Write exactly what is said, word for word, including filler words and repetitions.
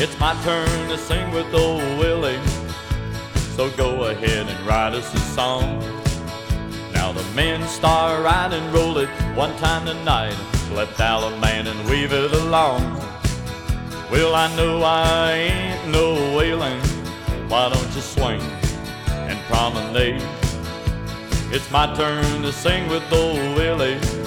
It's my turn to sing with old Willie, so go ahead and write us a song. Now the men start riding, roll it one time tonight, let the Allemande and weave it along. Well, I know I ain't no whaling, why don't you swing and promenade? It's my turn to sing with old Willie,